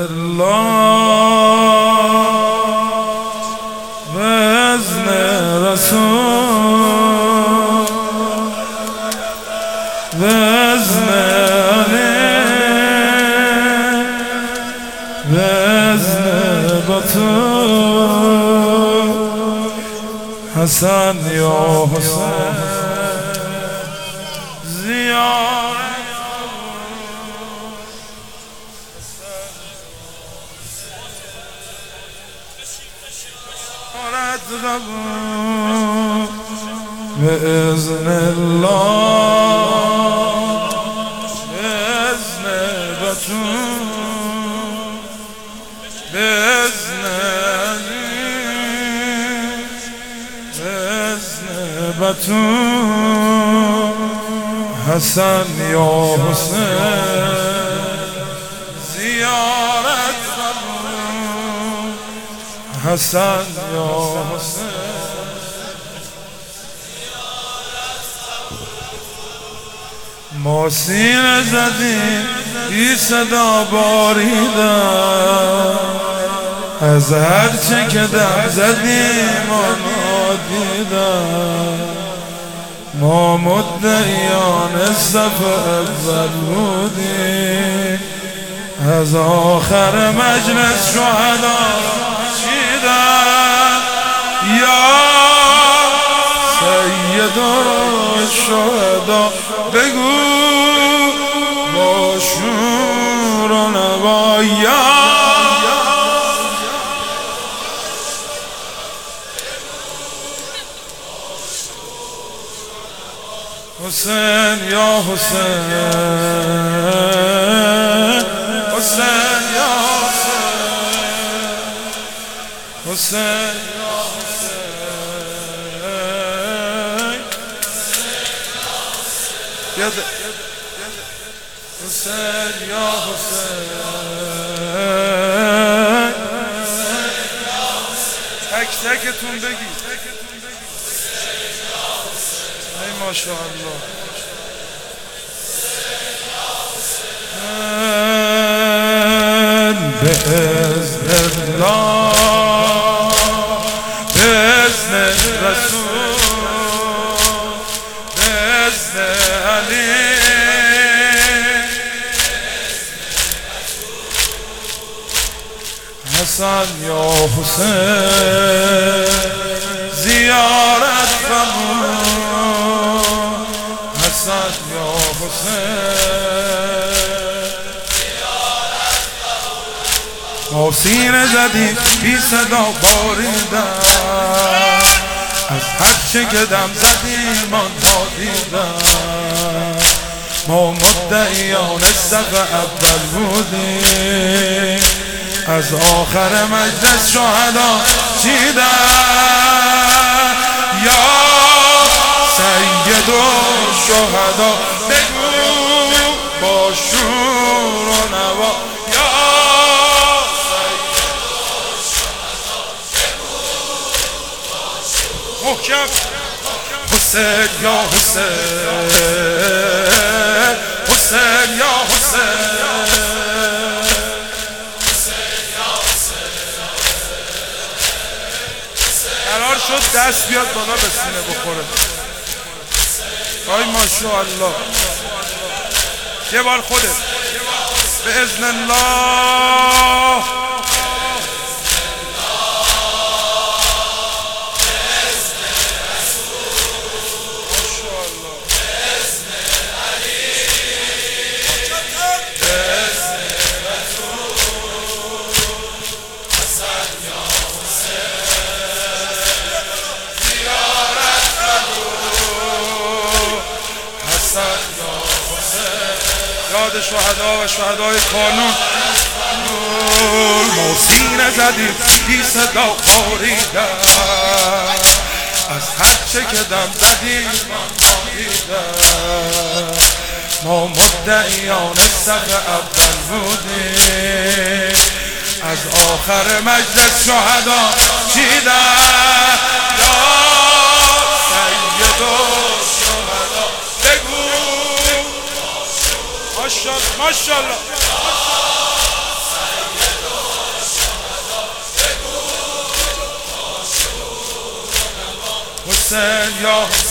الله بإذن رسول بإذن علی بإذن بطول حسن یا حسین بإذن الله بإذن بطول بإذن علی بإذن بطول حسن یا حسین زیارت قبول حسن یا حسین ما سینه زدیم بی صدا باریدم از هرچه که دم زدیم آنها دیدم ما مدعیان صف اول بودیم از آخر مجلس شهدا چیدم یا سید الشهدا بگو با شور و نوا یا حسین یا حسین حسین یا حسین حسین یا حسین حسین یا حسین تک تکتون بگی ای ماشاءالله بإذن الله بإذن رسول بإذن علی حسن یا حسین زیارت قبول حسن یا حسین ما سینه زدیم بی صدا باریدم از هرچه که دم زدیم آنها دیدم ما مدعیان صف اول بودیم از آخر مجلس شهدا چیدم یا سید الشهدا بگو با شور و نوا یا سید الشهدا بگو با شور محکم حسین یا حسین حسین یا حسین قرار شد دست بیاد بالا به سینه بخوره آی ماشاءالله یه بار خودت بإذن الله یاد شهدا و شهدای قانون ما سینه زدیم بی صدا باریدم از هرچه که دم زدیم باریدم ما مدعیان صف اول بودیم از آخر مجلس شهدا چیدم یا سید الشهدا بگو ماشاءالله حسین یا